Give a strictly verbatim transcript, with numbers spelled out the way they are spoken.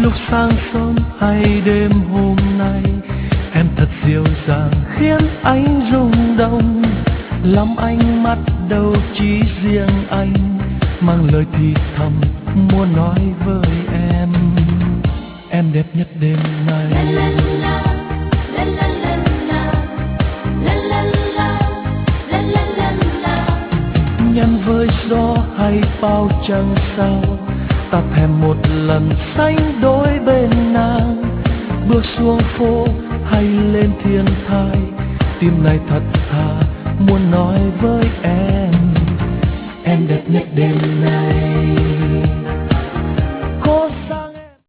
lúc sáng sớm hay đêm hôm nay, em thật dịu dàng khiến anh rung động. Lắm ánh mắt đâu chỉ riêng anh, mang lời thì thầm muốn nói với em. Em đẹp nhất đêm nay. Nhân với gió hay bao trăng sao, ta thèm một lần sánh đôi bên nàng. Bước xuống phố hay lên thiên thai, tim này thật thà muốn nói với em. Em đẹp nhất đêm nay.